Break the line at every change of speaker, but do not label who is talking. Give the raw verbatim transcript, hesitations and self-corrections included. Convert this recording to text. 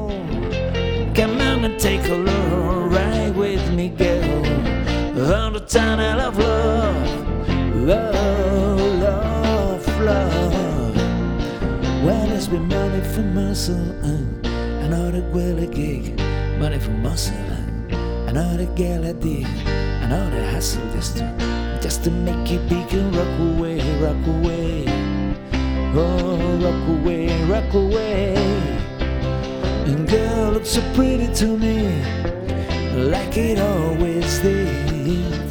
Come on and take a look, ride with me, girl, on the tunnel of love, love, love, love. Well, it's been money for muscle and another girl a gig, money for muscle and another girl a dig, another hustle just to, just to make you big and rock away, rock away, oh, rock away, rock away. And girl looks so pretty to me, like it always did.